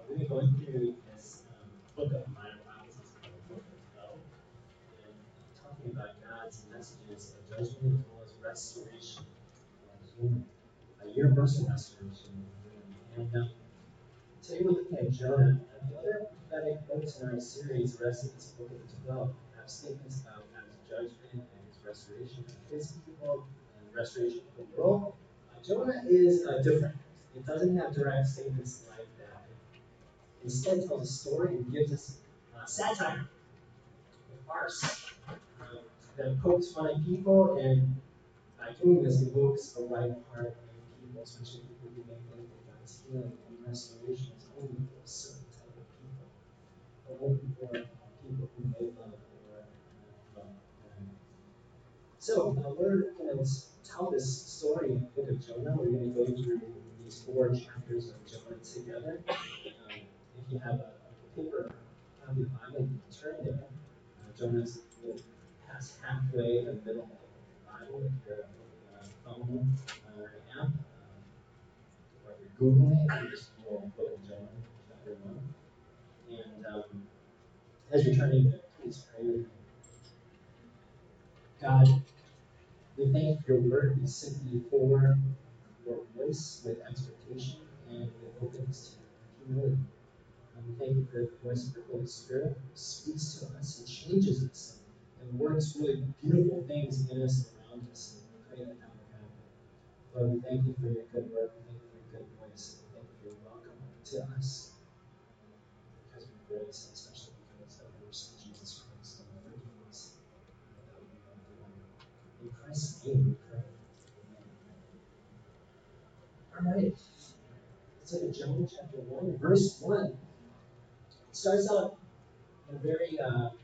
we've been going through this book of minor prophecies called the Book of Job, and talking about God's messages of judgment as well as restoration of human, a universal restoration of human. And today we're looking at Jonah. And the other prophetic books in our series, the rest of this book of the 12, have statements about God's judgment and his restoration of his people and restoration of the world. Jonah is different. It doesn't have direct statements like that. It instead tells a story and gives us satire, a farce that pokes fun at people, and by doing this, evokes a right heart in people, especially people who may think that God's healing and restoration is only for a certain type of people, or only for people who may love or love them. So, we're going to tell this story in the book of Jonah. We're going to go through these 4 chapters of Jonah together. If you have a paper on the Bible, you can turn there. Jonah's past halfway in the middle of the Bible. If you're a phone right now, or if you're Googling it, you just Google Book of Jonah, chapter 1. And as you're turning there, please pray with me. God, we thank your word. We simply for your voice with expectation and with openness to humility. We thank you for the voice of the Holy Spirit who speaks to us and changes us and works really beautiful things in us and around us. And we pray that would happen. Lord, we thank you for your good work. We thank you for your good voice. We thank you for your welcome to us because of your grace, and especially because of your Son, Jesus Christ, and the forgiveness that we have done. In Christ's name we pray. Amen. All right. Let's look at Jonah chapter 1, verse 1. It starts out in a very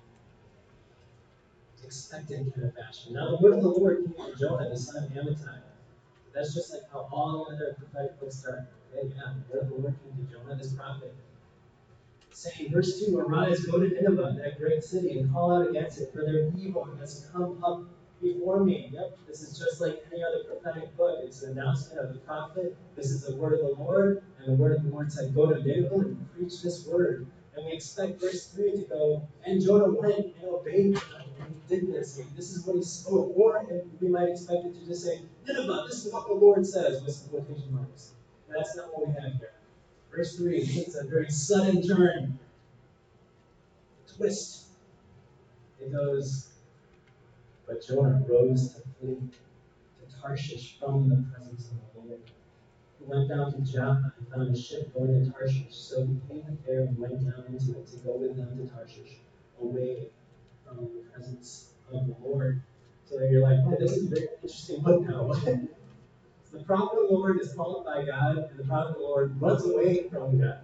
expectant kind of fashion. Now, the word of the Lord came to Jonah, the son of Amittai. That's just like how all the other prophetic books start. Okay, yeah, the word of the Lord came to Jonah, this prophet, saying, verse 2, arise, go to Nineveh, that great city, and call out against it, for their evil has come up before me. Yep, this is just like any other prophetic book. It's an announcement of the prophet. This is the word of the Lord, and the word of the Lord said, go to Nineveh and preach this word. And we expect verse 3 to go, and Jonah went and obeyed God, and he did this. This is what he spoke. Or we might expect it to just say, Nineveh, this is what the Lord says, with some quotation marks. But that's not what we have here. Verse 3 takes a very sudden turn, twist. It goes, but Jonah rose to flee to Tarshish from the presence of the Lord. He went down to Joppa and found a ship going to Tarshish. So he came there and went down into it to go with them to Tarshish, away from the presence of the Lord. So you're like, oh, this is a very interesting book now. The prophet of the Lord is called by God, and the prophet of the Lord runs away from God.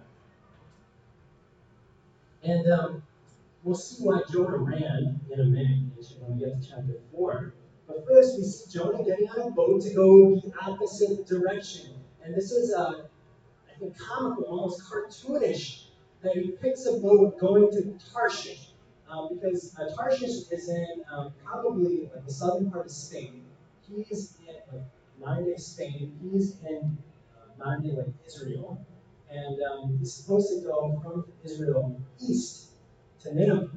And we'll see why Jonah ran in a minute when we get to chapter 4. But first, we see Jonah getting on a boat to go the opposite direction. And this is, I think, comical, almost cartoonish, that he picks a boat going to Tarshish. Because Tarshish is in probably like the southern part of Spain. He's in like modern-day Spain. He's in modern-day like Israel. And he's supposed to go from Israel east to Nineveh,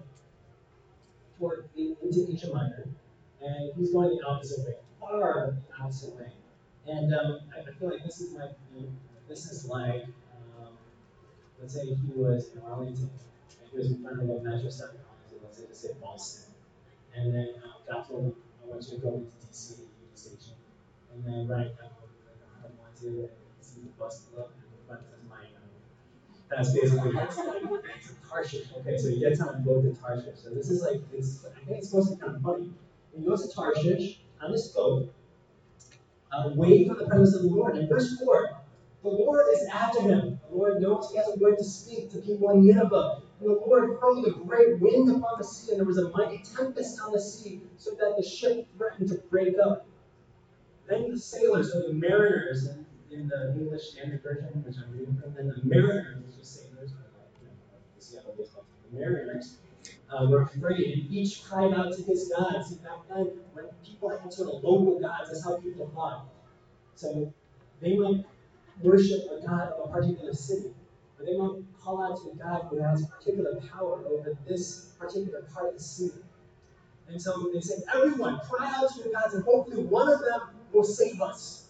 into Asia Minor, and he's going the opposite way, far the opposite way. And I feel like this is like, like, let's say he was in Arlington, and he was in front of a metro stop in Arlington, let's say to say Boston, and then God told him, I want you to go into DC, Union Station, and then right now, I don't want to, and see the bus pull up, and the front says Miami. That's basically it's Tarshish. Okay, so he gets on a boat to Tarshish. So this is like, I think it's supposed to be kind of funny. He goes to Tarshish on this boat, waiting for the presence of the Lord. In verse 4, the Lord is after him. The Lord knows he has a word to speak to people in Nineveh. And the Lord hurled a great wind upon the sea, and there was a mighty tempest on the sea, so that the ship threatened to break up. Then the sailors, or the mariners, in the English Standard Version, which I'm reading from, then the mariners, just sailors, the mariners were afraid, and each cried out to his God. See, back then, when people had sort of local gods, that's how people thought. So they might worship a god of a particular city. Or they might call out to a God who has particular power over this particular part of the sea. And so they say, everyone, cry out to your gods, and hopefully one of them will save us.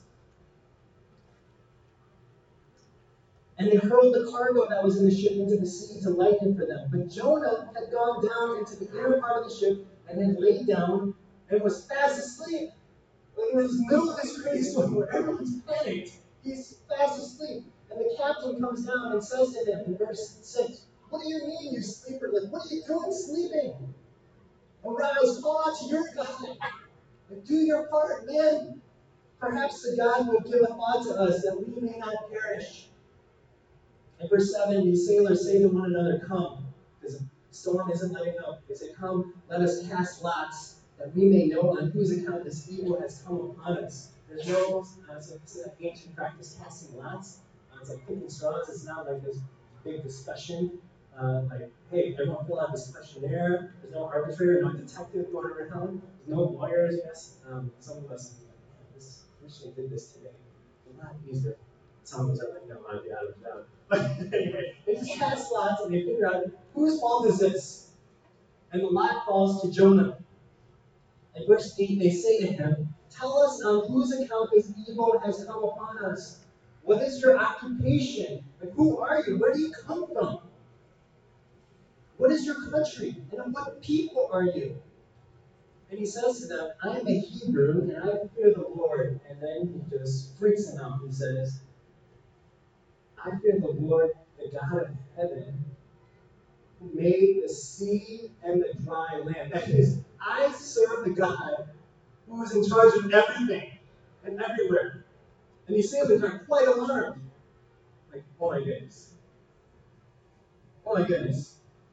And they hurled the cargo that was in the ship into the sea to lighten for them. But Jonah had gone down into the inner part of the ship and had laid down and was fast asleep. Like in the middle of this crazy storm where everyone's panicked, he's fast asleep. And the captain comes down and says to him in verse 6, "What do you mean, you sleeper? Like, what are you doing sleeping? Arise, call out to your God, and do your part, man. Perhaps the God will give a thought to us that we may not perish." In verse 7, these sailors say to one another, "Come," because the storm isn't letting up. They say, "Come, let us cast lots, that we may know on whose account this evil has come upon us." There's no, it's an ancient practice, casting lots. It's like picking straws. It's not like this big discussion. Like, hey, everyone fill out this questionnaire. There's no arbitrator, no detective going around. There's no lawyers. Yes, some of us, this Christian did this today. A lot easier. Some of us are like, no, I'd be out of town. But anyway, they just cast lots and they figure out whose fault is this? And the lot falls to Jonah. In verse 8, they say to him, "Tell us on whose account this evil has come upon us. What is your occupation? And who are you? Where do you come from? What is your country? And of what people are you?" And he says to them, "I am a Hebrew, and I fear the Lord." And then he just freaks them out. He says, "I fear the Lord, the God of heaven, who made the sea and the dry land." That is, I serve the God who is in charge of everything and everywhere. And these sailors are quite alarmed. Like, oh my goodness. Oh my goodness.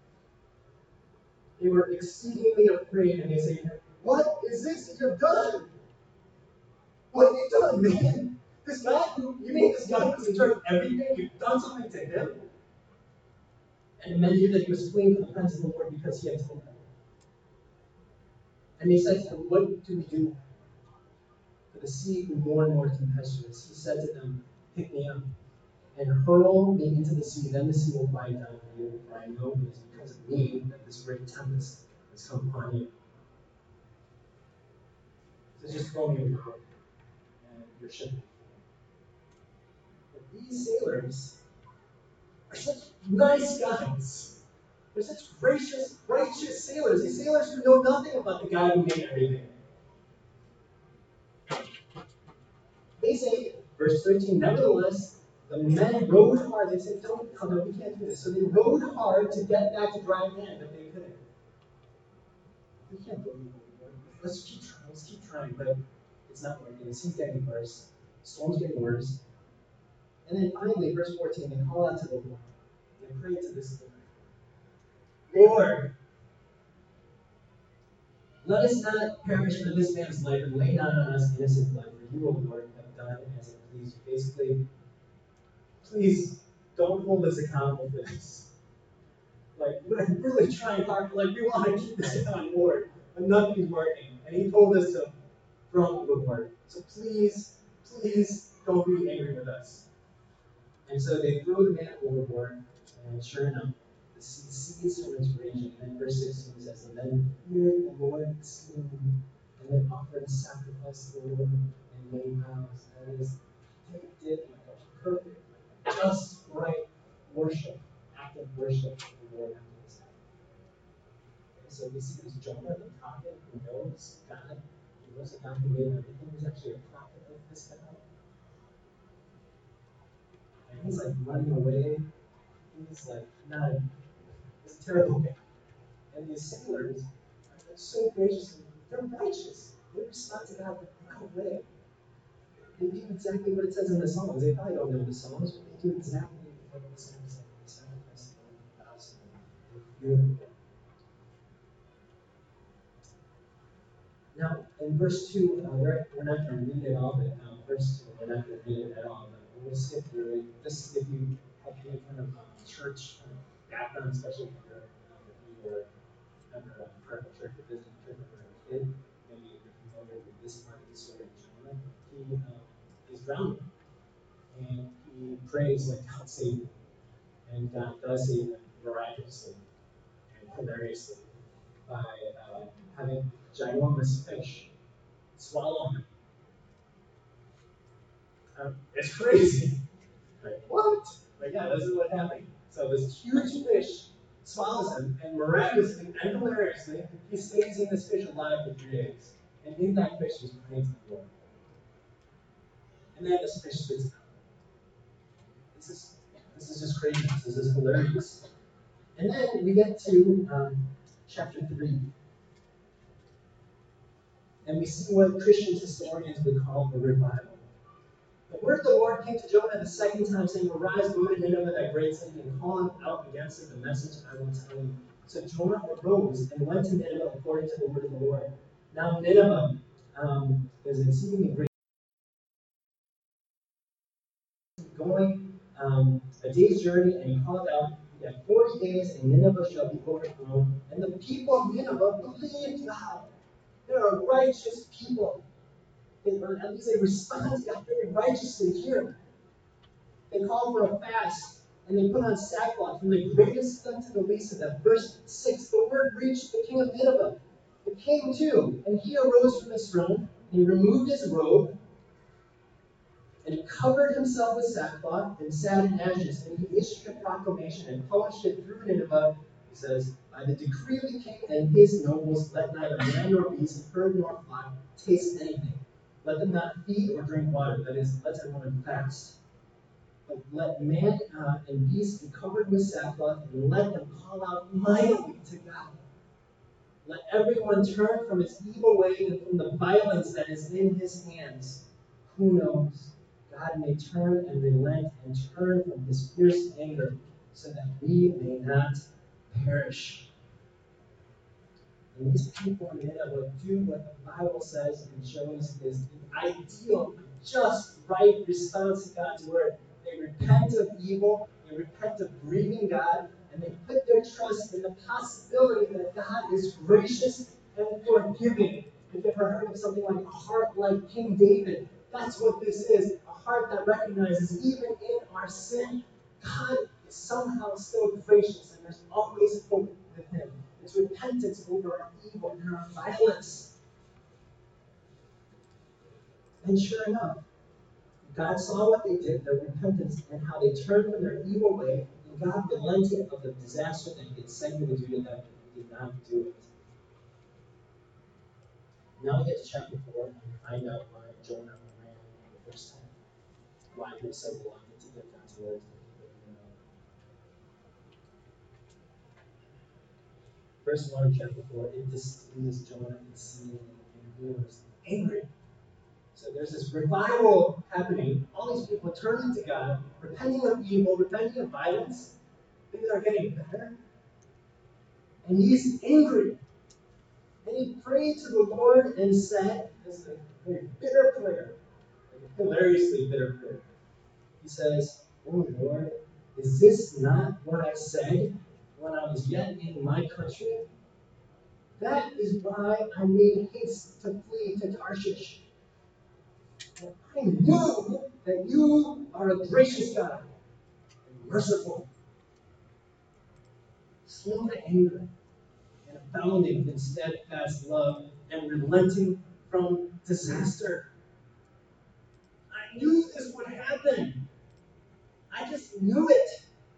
They were exceedingly afraid, and they say, "What is this that you've done? What have you done, man? This guy, you mean this guy who's in charge of everything, you've done something to him?" And the men knew that he was fleeing from the presence of the Lord because he had told them. And they said to him, "What do we do?" For the sea grew more and more tempestuous. He said to them, "Pick me up and hurl me into the sea, then the sea will quiet down for you, for I know it is because of me that this great tempest has come upon you." So just throw me overboard, and your ship will be full. But these sailors are such nice guys. They're such gracious, righteous sailors. These sailors who know nothing about the guy who made everything. They say, verse 13, "Nevertheless, the men rowed hard." They said, "Don't, no, we can't do this." So they rowed hard to get back to dry land, but they couldn't. We can't believe it. Let's keep trying. Let's keep trying, but it's not working. The sea's getting worse. The storm's getting worse. And then finally, verse 14, they call out to the Lord. They pray to this Lord. "Lord, let us not perish for this man's life, and lay not on us innocent blood. For you, O Lord, have done as it pleased you." Basically, please don't hold us accountable for this. Like, we're really trying hard. Like, we want to keep this on board, but nothing's working. And he told us to throw him overboard. So please, please don't be angry with us. And so they throw the man overboard, and sure enough, the sea ceased from its raging. And then verse 16 says, "And then feared the Lord exceedingly, and then offered sacrifice to the Lord, and made vows." That is, they did like a perfect, just right worship, active worship to the Lord after this happened. And so we see this Jonah, the prophet, who knows God, who knows that God who made everything. He's actually a prophet of this God. And he's like running away. He's like, no, it's a terrible guy. And these sailors are so gracious. They're righteous. They respect to God right away. They do exactly what it says in the Psalms. They probably don't know the Psalms, but they do exactly what the Psalms say. They sacrifice to the Lord, vows to the Lord. They fear the Lord. Now, in verse 2, we're not going to read it all, but verse 2, we're not going to read it at all, but we'll skip through it. Just if you have any kind of church background, especially if you were ever part of a church or visiting church or a kid, maybe you're familiar with this part of the story of Jonah. He is drowning, and he prays, like, "God save me." And God does save them miraculously and hilariously by having ginormous fish swallow him. It's crazy. Like, what? Like, yeah, this is what happened. So this huge fish swallows him, and miraculously and hilariously, he stays in this fish alive for 3 days. And in that fish is praying to the Lord. And then this fish spits out. This is just crazy. This is hilarious. And then we get to chapter 3. And we see what Christian historians would call the revival. The word of the Lord came to Jonah the second time, saying, Arise, go to Nineveh, that great city, and call out against it the message I will tell you. So Jonah arose and went to Nineveh according to the word of the Lord. Now Nineveh is exceedingly great. Going a day's journey, and he called out, Yet 40 days, and Nineveh shall be overthrown. And the people of Nineveh believed God. They are righteous people. At least they respond to God very righteously here. They called for a fast, and they put on sackcloth from the greatest unto the least of them. Verse 6, the word reached the king of Nineveh. The king too, and he arose from his throne, and he removed his robe, and he covered himself with sackcloth, and sat in ashes, and he issued a proclamation and published it through Nineveh. He says, By the decree of the king and his nobles, let neither man nor beast, herd nor flock taste anything. Let them not feed or drink water, that is, let everyone fast. But let man and beast be covered with sackcloth, and let them call out mightily to God. Let everyone turn from his evil ways and from the violence that is in his hands. Who knows? God may turn and relent and turn from his fierce anger, so that we may not perish. And these people in Nineveh do what the Bible says and shows is the ideal, just right response to God's word. They repent of evil, they repent of grieving God, and they put their trust in the possibility that God is gracious and forgiving. If you've ever heard of something like a heart like King David, that's what this is. A heart that recognizes even in our sin, God is somehow still gracious, and there's always hope with him. It's repentance over our evil and our violence. And sure enough, God saw what they did, their repentance, and how they turned from their evil way, and God relented of the disaster that He had sent me to do to them, and did not do it. Now we get to chapter 4, and we find out why Jonah ran the first time. Why he was so reluctant to give God's word to the people of Nineveh. Verse 1 of chapter 4, it displeased Jonah exceedingly, and he was angry. So there's this revival happening. All these people turning to God, repenting of evil, repenting of violence. Things are getting better. And he's angry. And he prayed to the Lord and said, this is a very bitter prayer, a hilariously bitter prayer. He says, Oh Lord, is this not what I said when I was yet in my country? That is why I made haste to flee to Tarshish. I knew that you are a gracious God and merciful, slow to anger, and abounding in steadfast love, and relenting from disaster. I knew this would happen. I just knew it.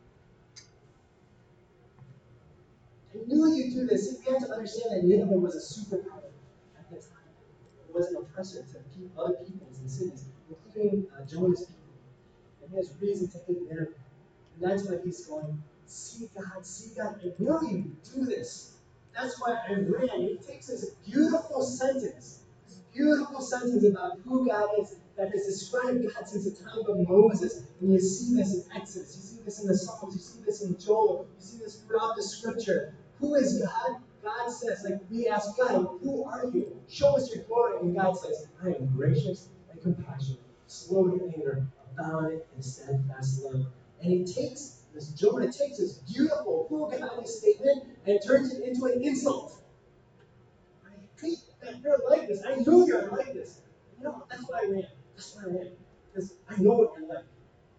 I knew you'd do this. You have to understand that Nineveh was a superpower at the time. It was an oppressor to other peoples and cities, including Jonah's people. And he has reason to hate Nineveh. And that's why he's going, see God, I know you do this. That's why I ran. He takes this beautiful sentence about who God is, that has described God since the time of Moses. And you see this in Exodus, you see this in the Psalms, you see this in Joel, you see this throughout the scripture. Who is God? God says, like we ask God, who are you? Show us your glory. And God says, I am gracious and compassionate, slow to anger, abounding in steadfast love. And he takes this, Jonah takes this beautiful, who God is statement and turns it into an insult. I hate that you're like this. I know you're like this. You know, that's why I ran. Because I know what you're like.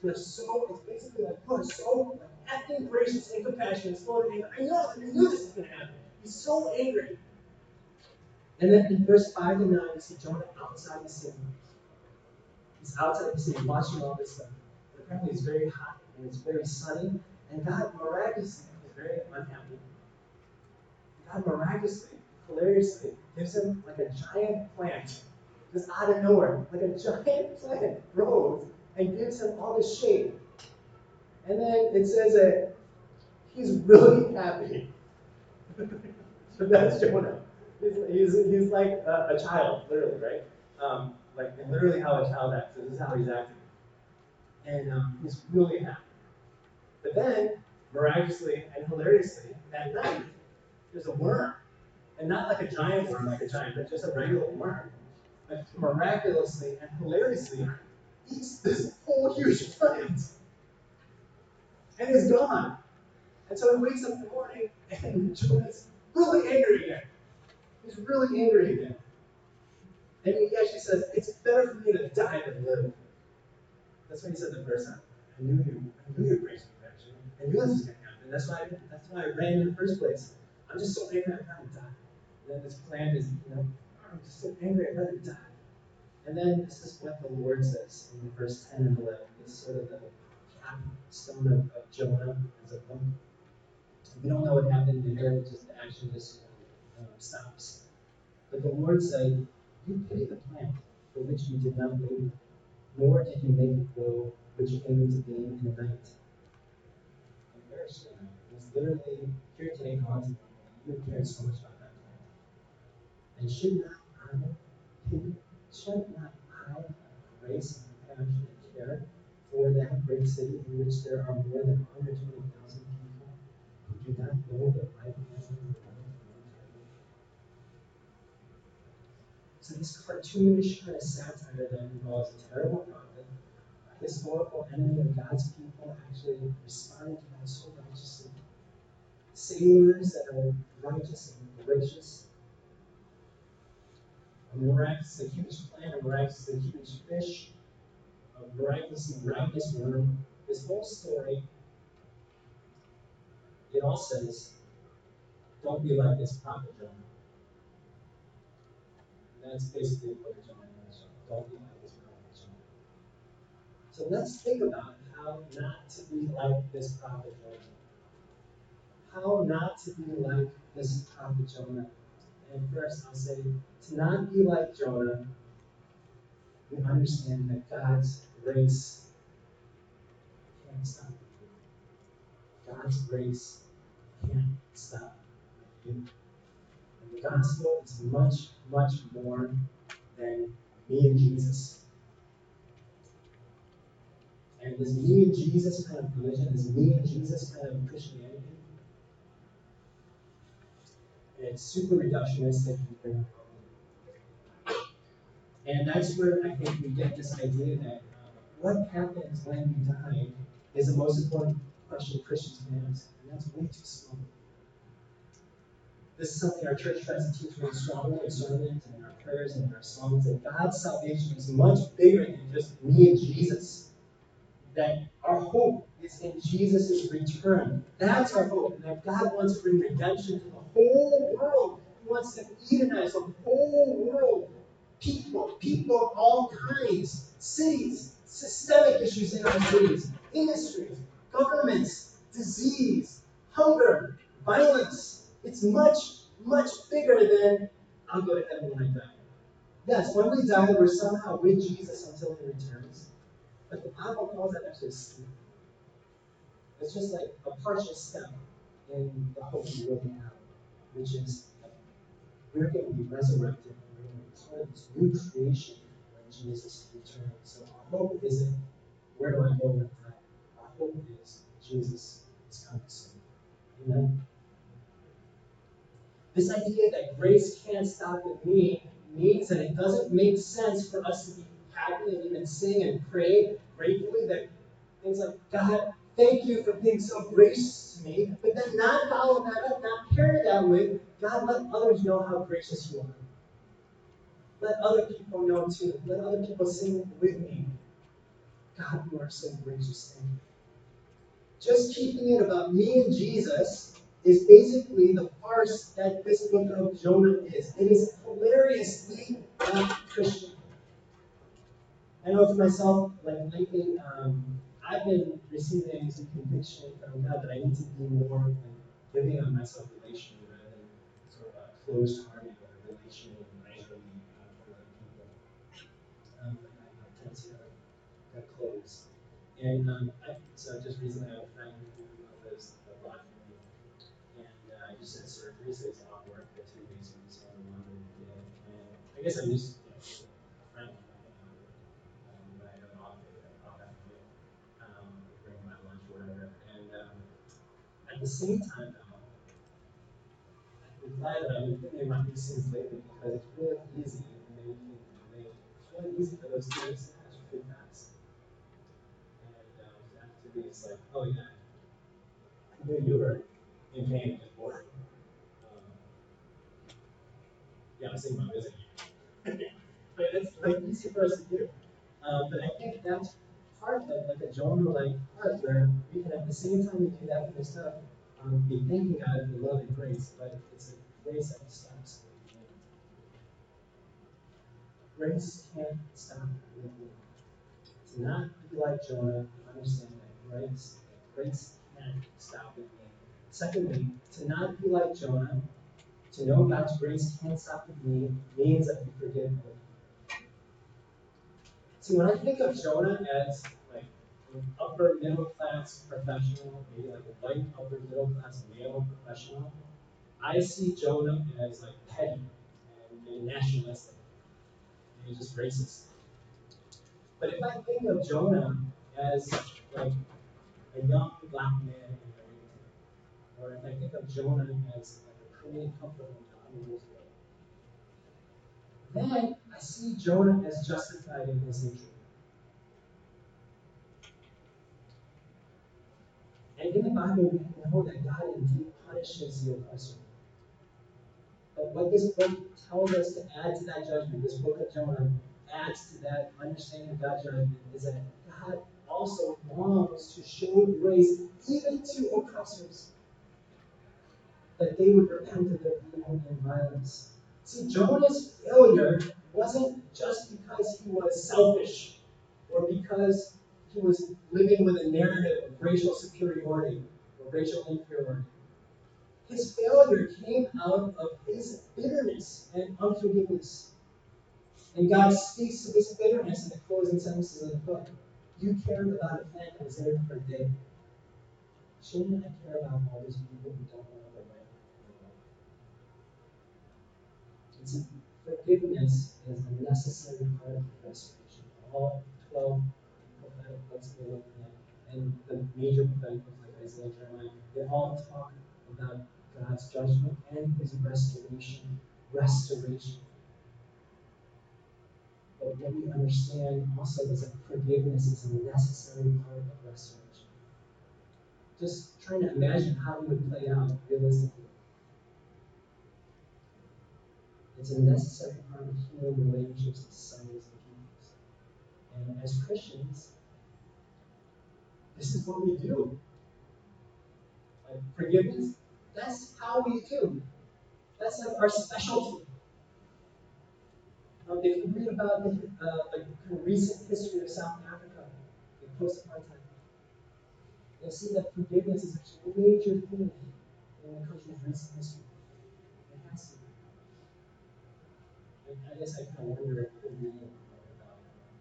it's basically like, you are so acting gracious and compassionate, slow to anger. I knew this was going to happen. He's so angry. And then in verse 5 to 9, we see Jonah outside the city. He's outside the city watching all this stuff. And apparently it's very hot and it's very sunny. And God miraculously is very unhappy. God miraculously, hilariously, gives him like a giant plant. Just out of nowhere. Like a giant plant grows and gives him all this shade. And then it says that he's really happy. So that's Jonah. He's like a child, literally, right? Like literally how a child acts. This is how he's acting. And he's really happy. But then, miraculously and hilariously, that night, there's a worm. And not like a giant worm, but just a regular worm. But miraculously and hilariously, eats this whole huge plant. And is gone. And so he wakes up in the morning, and Jonah's really angry again. He's really angry again. And he actually says, it's better for me to die than live. That's what he said the first time. I knew your grace was actually. I knew this was going to happen. That's why I ran in the first place. I'm just so angry I'd rather die. And then this plan is, I'm just so angry I'd rather die. And then this is what the Lord says in verse 10 and 11. It's sort of the capstone of Jonah as a book. We don't know what happened there, just the action just stops. But the Lord said, you pity the plant for which you did not labor, nor did you make it grow, which came into being in the night. And perish in the night. It was literally here today, God's you cared so much about that plant. And should not I have grace and compassion and care for that great city in which there are more than 120,000 people who do not know the right hand from the wrong? So this cartoonish kind of satire that involves a terrible prophet, a historical enemy of God's people, actually responding to God so righteously. Sailors that are righteous and gracious. A miraculously huge plant, a miraculously huge fish, a miraculously ravenous worm. This whole story, it all says, don't be like this prophet Jonah. And that's basically what Jonah is. Don't be like this prophet Jonah. So let's think about how not to be like this prophet Jonah. How not to be like this prophet Jonah. And first, I'll say, to not be like Jonah, we understand that God's grace can't stop you. God's grace can't stop you. And the gospel is much, much more than me and Jesus. And this me and Jesus kind of religion, this me and Jesus kind of Christianity, it's super reductionistic. And that's where I think we get this idea that what happens when you die is the most important question Christians can ask. And that's way too small. This is something our church tries to teach really strongly in sermons and in our prayers and in our songs, that God's salvation is much bigger than just me and Jesus. That our hope is in Jesus' return. That's our hope. And that God wants to bring redemption to the whole world. He wants to Edenize the whole world. People of all kinds, cities, systemic issues in our cities, industries, governments, disease, hunger, violence. It's much, much bigger than I'll go to heaven when I die. Yes, when we die, we're somehow with Jesus until he returns. But the Bible calls that actually a step. It's just like a partial step in the hope we really have, which is we're going to be resurrected. We're going to be part of this new creation when Jesus returns. So our hope isn't, where do I go when I die? Our hope is Jesus is coming soon. Amen? This idea that grace can't stop with me means that it doesn't make sense for us to be happy and even sing and pray gratefully that things like, God, thank you for being so gracious to me, but then not follow that up, not carry that with, God, let others know how gracious you are. Let other people know too. Let other people sing with me. God, you are so gracious. Thank you. Just keeping it about me and Jesus is basically the farce that this book of Jonah is. It is hilariously not Christian. I know for myself, like lately, I've been receiving some conviction from God that I need to be more like living on myself relationally rather than sort of closed-hearted or relationally miserly for other people. I tend to get close. And so just recently I had a friend who lives a block from me, and I just had surgery, so he's off work for 2 weeks, and he's on a longer day. And I guess I'm just a friend, but I have an off day, off afternoon, bring my lunch or whatever. And at the same time, though, I'm glad that I've been thinking about these things lately because it's really easy, and maybe you can relate. It's really easy for those 2 weeks to pass really fast. And after 2 weeks, like, oh yeah, I knew you were in pain before. Yeah, I'm saying about visiting you. But it's like easy for us to do. But I think that's part of like a Jonah-like part where we can at the same time we do that kind of stuff, be thanking God for love and grace, but it's a grace that stops. Grace can't stop with me. To not be like Jonah, understand that grace can't stop with me. Secondly, to not be like Jonah, to know God's grace can't stop with me, means that we forgive him. See, when I think of Jonah as like an upper middle class professional, maybe like a white upper middle class male professional, I see Jonah as like petty and nationalistic and just racist. But if I think of Jonah as like a young black man in America, or if I think of Jonah as like a Korean couple in 20 years ago, then I see Jonah as justified in his nature. And in the Bible, we know that God indeed punishes the oppressor. But what this book tells us to add to that judgment, this book of Jonah adds to that understanding of God's judgment, is that God also longs to show grace even to oppressors, that they would repent of their evil and violence. See, Jonah's failure wasn't just because he was selfish or because he was living with a narrative of racial superiority or racial inferiority. His failure came out of his bitterness and unforgiveness. And God speaks to this bitterness in the closing sentences of the book. You cared about a plant that was there for a day. Shouldn't I care about all these people who don't know the way? And see, forgiveness is a necessary part of restoration. All 12 prophetic books we're looking at, and the major prophetic books like Isaiah and Jeremiah, they all talk about God's judgment and his restoration. Restoration. But what we understand also is that forgiveness is a necessary part of restoration. Just trying to imagine how it would play out realistically. It's a necessary part of human relationships with societies and peoples. And as Christians, this is what we do. Like forgiveness, that's how we do. That's like our specialty. If you read about the recent history of South Africa, the post-apartheid, you'll see that forgiveness is actually a major theme in the country's recent history. It has to be. I guess I kind of wonder if we're reading about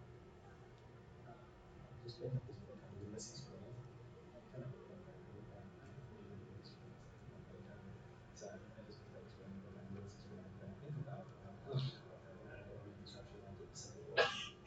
just pick up this book on Ulysses Grant. I kind of look like I read that. Maybe it's so I just picked up this random book on Ulysses Grant. But I think about Reconstruction after the Civil War.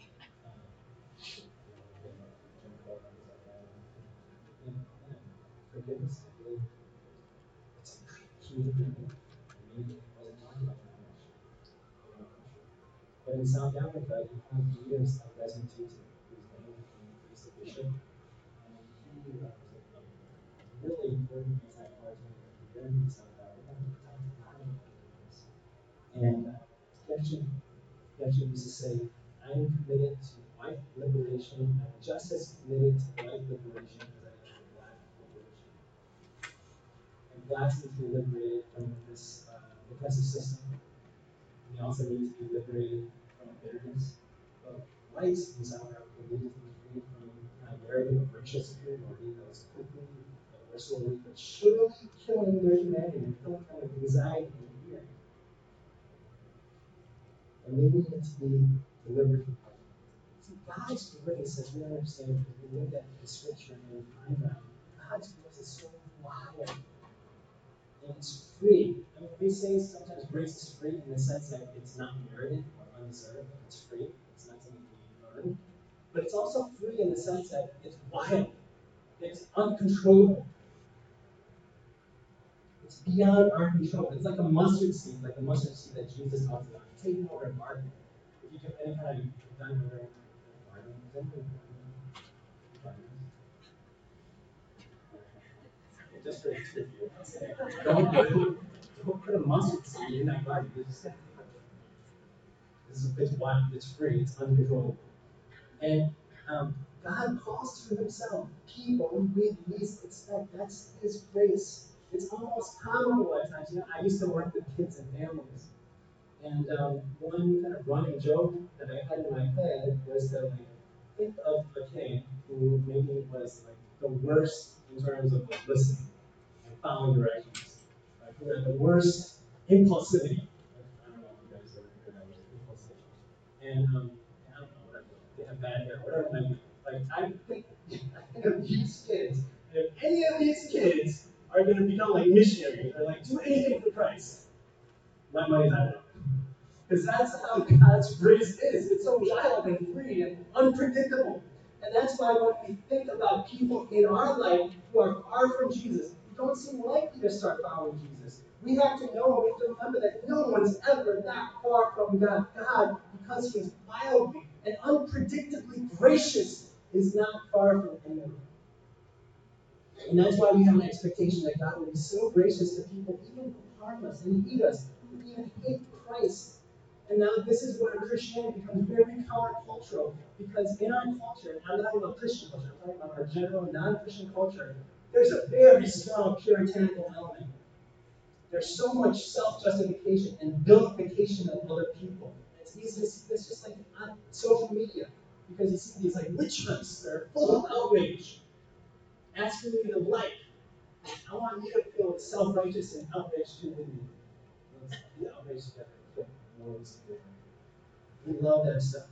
Jim Crow and things like that. And forgiveness is really it's a key ingredient. Maybe it wasn't talked about that much in our culture. But in South Africa, you have leaders like Desmond Tutu, who's the Anglican priest of bishop, and he was a really important anti-apartheid figure in South Africa. He talked a lot about forgiveness. And he actually used to say, I am committed to white liberation. I'm just as committed to white liberation as I am to black liberation. And blacks need to be liberated from this oppressive system. We also need to be liberated from bitterness. But whites, in South Africa, need to be freed from a narrative of racial superiority that was quickly, or slowly, but surely killing their humanity and killing them with anxiety and fear. And we need to be delivered from that. See, God's grace, as we understand it, if we look at the scripture and we find that God's grace is so wild and it's free. I mean, we say sometimes grace is free in the sense that it's not merited or undeserved. It's free. It's not something we earn. But it's also free in the sense that it's wild. It's uncontrollable. It's beyond our control. It's like a mustard seed, like the mustard seed that Jesus talks about. Taking over a garden. If you get any kind of done over a garden, just for you. Don't put a mustard seed in that garden. It's wild, it's free, it's uncontrollable. And God calls to himself people who we least expect. That's his grace. It's almost comical at times. You know, I used to work with kids and families. And one kind of running joke that I had in my head was that, like, think of a kid who maybe was like the worst in terms of like, listening and following directions. Like, who had the worst impulsivity. I don't know if you guys ever heard that word, impulsivity. And I don't know, whatever. They have bad hair, whatever it might be. Like, I think of these kids, and if any of these kids are going to become like missionaries or like do anything for Christ, my money's on it. Because that's how God's grace is. It's so wild and free and unpredictable. And that's why when we think about people in our life who are far from Jesus, who don't seem likely to start following Jesus, we have to know, we have to remember that no one's ever that far from God. God, because He is wildly and unpredictably gracious, is not far from anyone. And that's why we have an expectation that God will be so gracious to people, even who harm us and hate us, who even hate Christ. And now this is where Christianity becomes very countercultural, because in our culture, I'm not talking about Christian culture, I'm talking about our general non-Christian culture, there's a very strong puritanical element. There's so much self-justification and vilification of other people. It's easy to see this just like on social media, because you see these like witch hunts that are full of outrage, asking you to like. I want you to feel self-righteous and outraged too with me. Let's be outraged together. We love that stuff.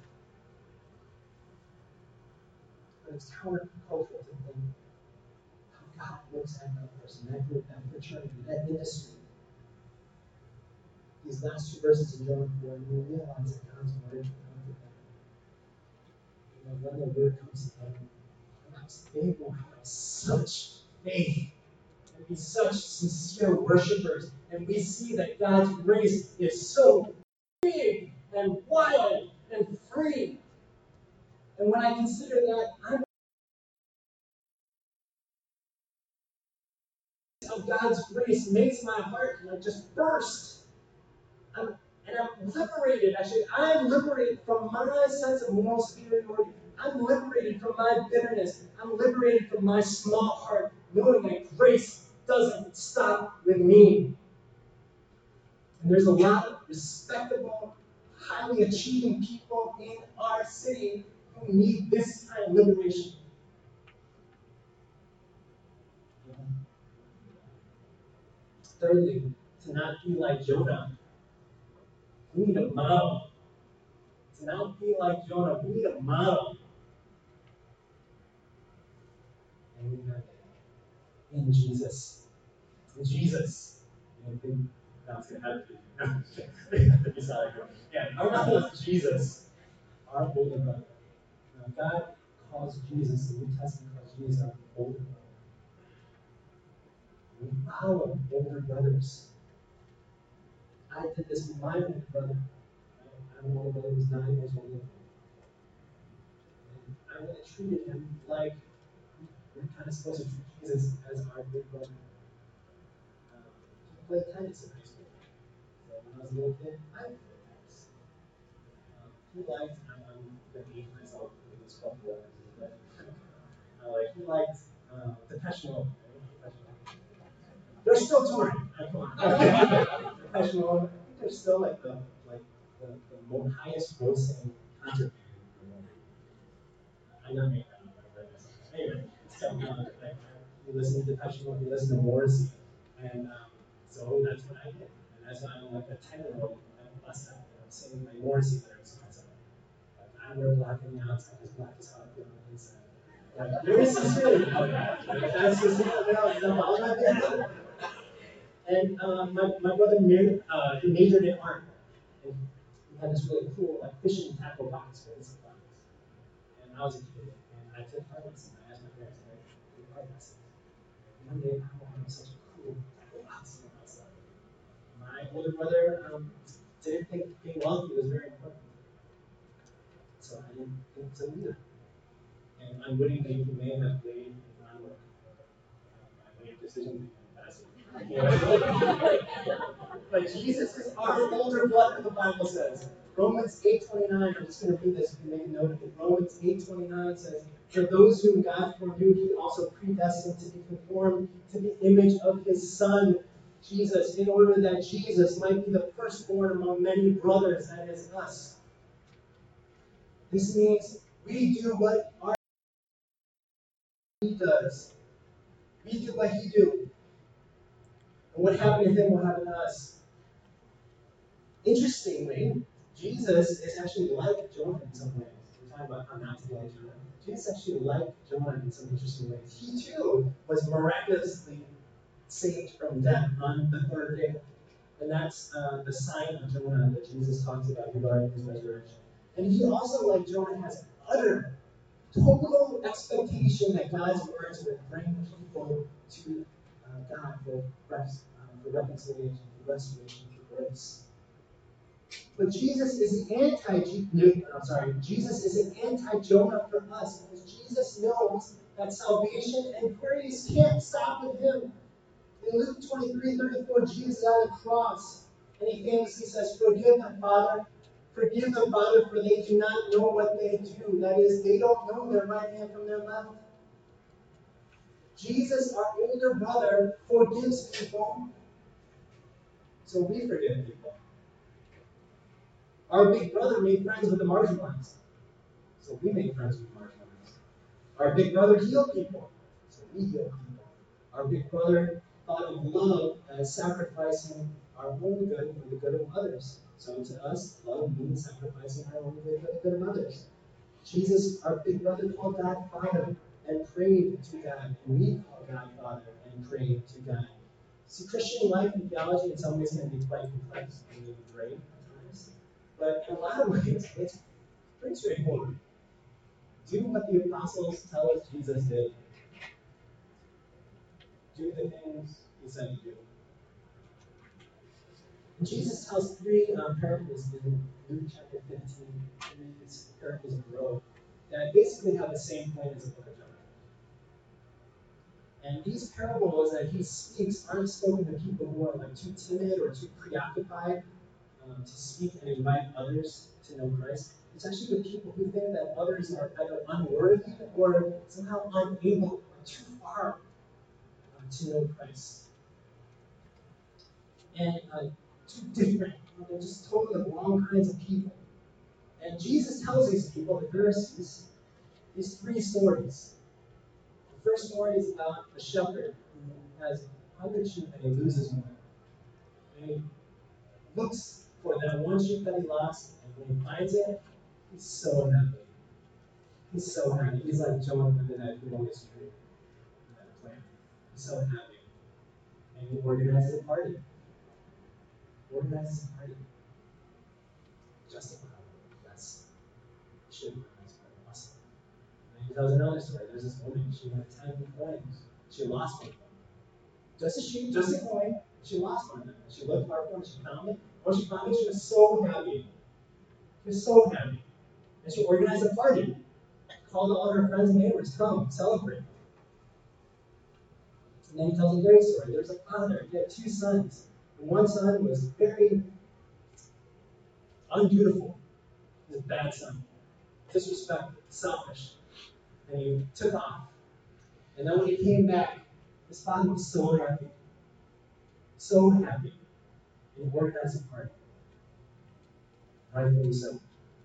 But it's countercultural to think how God looks at that person, that group, that fraternity, that industry. These last two verses in John 4, we realize that God's word comes to them. When the word comes to them, perhaps they will have such faith and be such sincere worshipers. And we see that God's grace is so big and wild and free. And when I consider that, of God's grace makes my heart like just burst. I'm liberated. Actually, I'm liberated from my sense of moral superiority. I'm liberated from my bitterness. I'm liberated from my small heart, knowing that grace doesn't stop with me. And there's a lot of respectable, highly achieving people in our city who need this kind of liberation. Thirdly, to not be like Jonah. We need a model. To not be like Jonah, we need a model. And we have it in Jesus. In Jesus. And I think that's going to happen. Yeah, our model is Jesus, our older brother. Now, God calls Jesus, the New Testament calls Jesus our older brother. We follow older brothers. I did this with my older brother. I have an older brother who's 9 years older. And I really treated him like we're kind of supposed to treat Jesus as our big brother. He played tennis in high school. So when I was a little kid, I played tennis. He liked, I'm going to age myself, 12 Wars, but like he liked Depeche Mode. They're still touring. Come on. Depeche Mode. I think they're still like the highest grossing concert band in the world. I know me. Anyway, so like, you listen to Depeche Mode, you listen to Morrissey, and so that's what I did. And as I'm like a 10-year-old, I bust out, singing my Morrissey lyrics to myself. I wear black on the outside, because black is hot on the inside. Like, this is really, that's just, all I did. And my brother he majored in art. And he had this really cool like fishing tackle box for his supplies. And I was a kid, and I took art lessons. I asked my parents, "Can I take art lessons?" One day, I wanted such a cool tackle box for myself. My older brother didn't think being wealthy was very important, so I didn't think so either. And unwittingly, he may have played in my work. I made a decision to pass it. But Jesus is our older brother, the Bible says. Romans 8:29, I'm just going to read this, you can make a note of it. Romans 8:29 says, "For those whom God foreknew, he also predestined to be conformed to the image of his Son, Jesus, in order that Jesus might be the firstborn among many brothers, that is us." This means we do what our he does. We do what he do. And what happened to him will happen to us. Interestingly, Jesus is actually like Jonah in some ways. We're talking about how not to be like Jonah. Jesus is actually like Jonah in some interesting ways. He too was miraculously saved from death on the third day. And that's the sign of Jonah that Jesus talks about regarding his resurrection. And he also, like Jonah, has utter, total expectation that God's words would bring people to God for reconciliation, for restoration, for grace. But Jesus is Jesus is an anti-Jonah for us, because Jesus knows that salvation and praise can't stop with him. In Luke 23:34, Jesus is on the cross, and he famously says, forgive them, Father, for they do not know what they do." That is, they don't know their right hand from their left. Jesus, our older brother, forgives people, so we forgive people. Our big brother made friends with the marginalized, so we make friends with the marginalized. Our big brother healed people, so we heal people. Our big brother thought of love as sacrificing our own good for the good of others. So to us, love means sacrificing our own good for the good of others. Jesus, our big brother, called God Father and prayed to God, and we call God Father and pray to God. See, Christian life and theology in some ways can be quite complex and maybe gray at times. But in a lot of ways, it's pretty straightforward. Do what the apostles tell us Jesus did. Do the things he said to do. And Jesus tells three parables in Luke chapter 15, these parables of growth, that basically have the same point as the book of Jonah. And these parables that he speaks aren't spoken to people who are like too timid or too preoccupied to speak and invite others to know Christ. It's actually the people who think that others are either unworthy or somehow unable or too far to know Christ. And too different. They're just totally the wrong kinds of people. And Jesus tells these people, the Pharisees, these three stories. The first story is about a shepherd who has 100 sheep and he loses one. And he looks for that one sheep that he lost, and when he finds it, he's so happy. He's so happy. He's like Jonah in that longest tree, in that plant. He's so happy. And he organizes a party. Justified. That's should be awesome. And he tells another story. There's this woman, she had 10 coins. She lost one of them. Just a sheep, just a coin. She lost one of them. She looked hard for it, she found it. When she found it, she was so happy. She was so happy. And she organized a party. Called all her friends and neighbors, come, celebrate. And then he tells a great story. There's a father, he had 2 sons. And one son was very undutiful. He was a bad son. disrespectful, selfish, and he took off. And then when he came back, his father was so happy. So happy. And he organized a party. Rightfully so.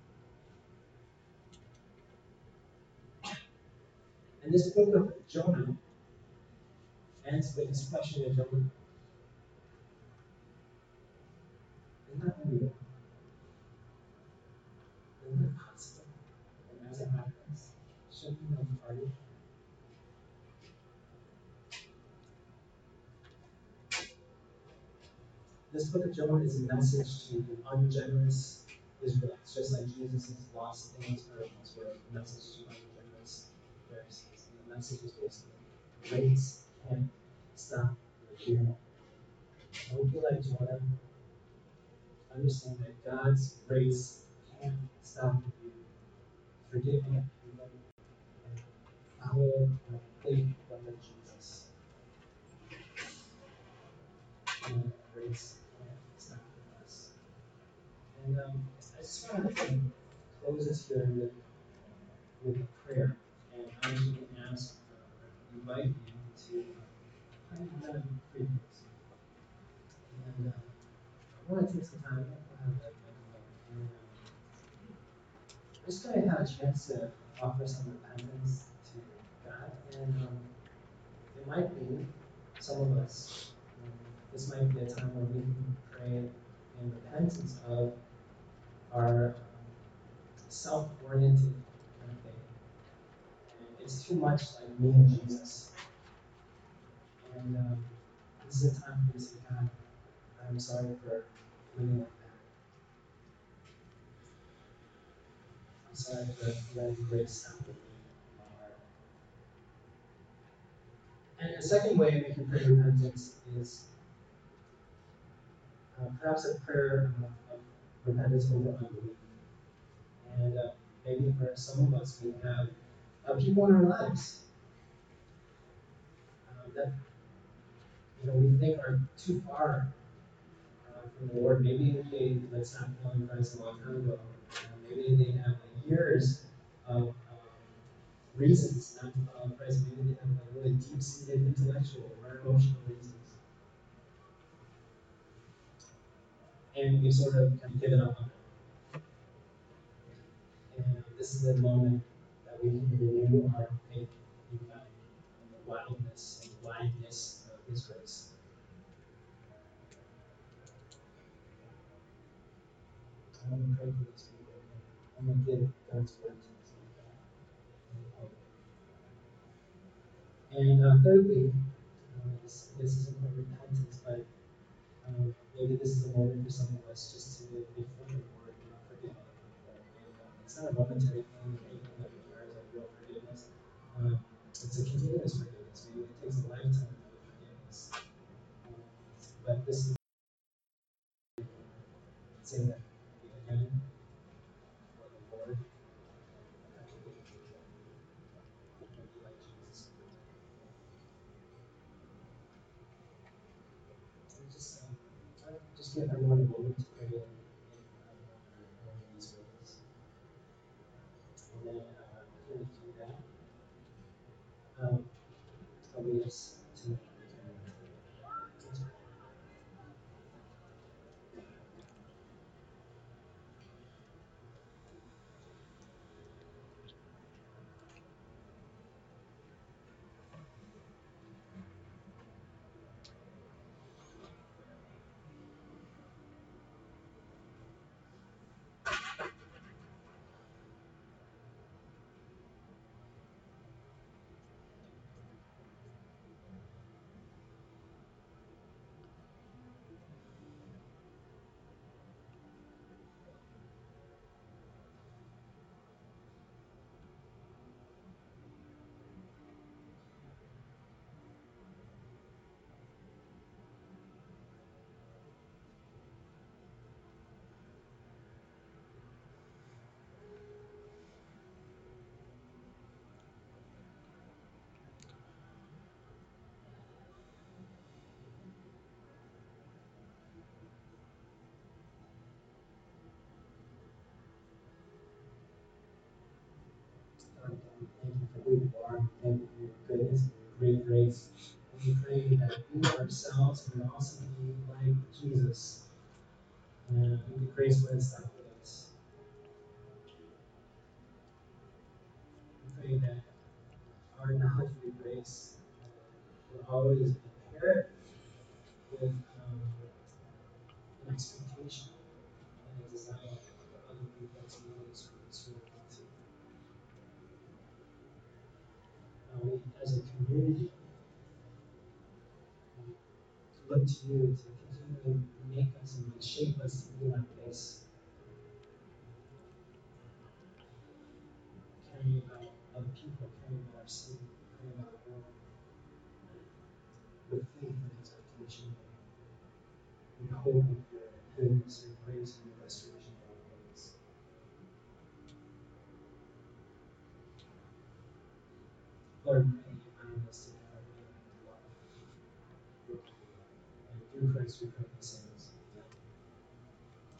And this book of Jonah ends with this question of Jonah. Isn't that real? Isn't it possible? And as it happens, shouldn't we have a party? This book of Jonah is a message to ungenerous Israelites, just like Jesus' lost in his parables were a message to ungenerous Pharisees. And the message is basically grace can't stop the fear. Don't be like Jonah. Understand that God's grace can't stop you. Forgiving everybody and follow and plead the blood of Jesus. And grace can't stop us. And I just want to close this here with a prayer. And I'm just going to ask, invite you to pray none previous. And I want to take some time. And just going to have a chance to offer some repentance to God. And it might be some of us. This might be a time where we can pray in repentance of our self-oriented kind of faith. And it's too much like me and Jesus. And this is a time for you to say, God, I'm sorry for living like that. I'm sorry for letting grace stop with me in my heart. And a second way we can pray repentance is perhaps a prayer of repentance over unbelief. And maybe for some of us, we have people in our lives that we think are too far from the Lord. Maybe they stopped following Christ a long time ago. Maybe they have years of reasons not to follow Christ. Maybe they have really deep-seated intellectual or emotional reasons. And we sort of kind of given up on it. And this is the moment that we can renew our faith in God and the wildness and blindness of His grace. I want to pray for these people. I'm going to give God's word to these people. And thirdly, this isn't a repentance, but maybe this is a moment for some of us just to before the Lord forgive other people. And it's not a momentary thing, anything that requires a real forgiveness. It's a continuous forgiveness. Maybe it takes a lifetime of forgiveness. But this is saying that again for the Lord, I can be like Jesus. And just give everyone a moment to pray in these ways. And then after we do that, I'll lead us to and your goodness, great grace. And we pray that we ourselves would also be like Jesus. And the grace would stop with us. We pray that our knowledge of your grace will always be paired with an expectation and a desire for other people to know this reality. We, as a community, look to you to continually make us and shape us to be like this, caring about other people, caring about our city, caring about the world, with faith and expectation, and hope of your goodness, your grace, and your restoration of our lives. Lord, may you bind us together in love. And through Christ we pray these things.